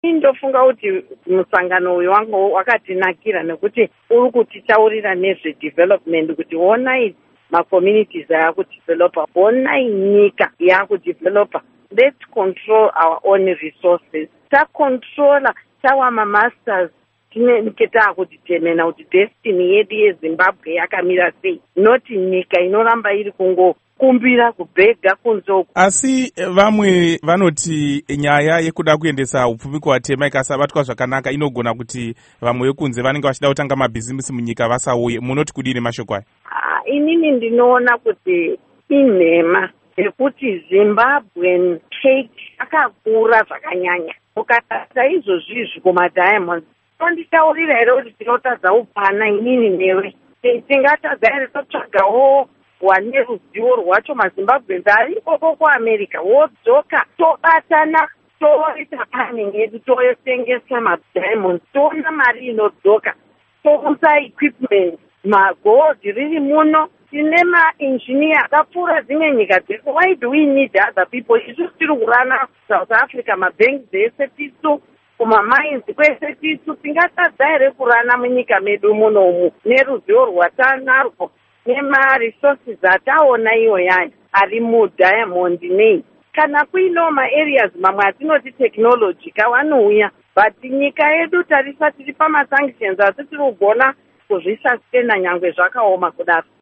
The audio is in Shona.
Ndofunga kuti musangano uyu wanga wakatinakira nekuti uri kutitaurira nezvedevelopment kuti honai macommunities akudevelopa, honai nyika yakudevelopa. Let's control our own resources. Tacontrola tawa mamasters tinenge takudetermina kuti destiny yedu yeZimbabwe yakamira sei, noti nyika inoramba iri kungokumbira kubhega kunze. Asi vamwe vanoti nyaya yekuda kuendesa upfumi kuvatema ikasabatwa zvakanaka inogona kuti vamwe vekunze vanenge vachida kutanga mabhizimusi munyika vasauye. Munoti kudini mashoko aya? Inini ndinoona kuti inhema yekuti Zimbabwean cake akakura zvakanyanya. Ukatarisa izvozvizvi kumadiamonds, tonditaurira here kuti tinotadza upana inini newe. Tingatadza here totsvagawo wane ruzivo rwacho maZimbabweans ari ikoko kuAmerica, wodzoka tobatana toita planning yedu, totengesa madiamonds, toona mari inodzoka, tounza equipment, magold riri muno, tine maengineer akapfuura dzimwe nyika dzese. Why do we need other people? Isu tiri kurana South Africa, mabanks ese tisu, kumamines kwese tisu. Tingatadza here kurana munyika medu munomu neruzivo rwatanarwo nema-resources ataona iyo yayo ari mudiamond nei. Kana kuino maareas mamwe atinoti technology kawanouya, but nyika yedu tarisa tiri pamasanctions asi tiri kugona kuzvisastena nyangwe zvakaoma kudaro.